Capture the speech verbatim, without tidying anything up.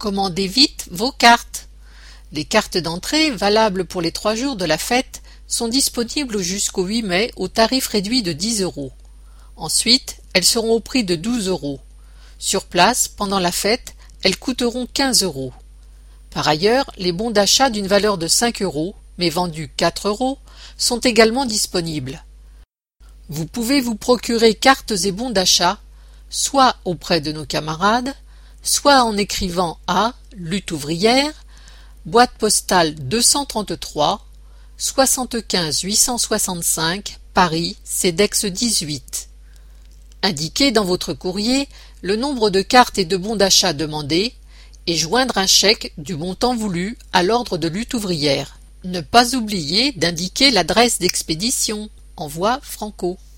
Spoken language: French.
Commandez vite vos cartes. Les cartes d'entrée, valables pour les trois jours de la fête, sont disponibles jusqu'au huit mai au tarif réduit de dix euros. Ensuite, elles seront au prix de douze euros. Sur place, pendant la fête, elles coûteront quinze euros. Par ailleurs, les bons d'achat d'une valeur de cinq euros, mais vendus quatre euros, sont également disponibles. Vous pouvez vous procurer cartes et bons d'achat, soit auprès de nos camarades, soit en écrivant à Lutte ouvrière, boîte postale deux cent trente-trois, soixante-quinze huit cent soixante-cinq, Paris, CEDEX dix-huit. Indiquez dans votre courrier le nombre de cartes et de bons d'achat demandés et joindre un chèque du montant voulu à l'ordre de Lutte ouvrière. Ne pas oublier d'indiquer l'adresse d'expédition. Envoi Franco.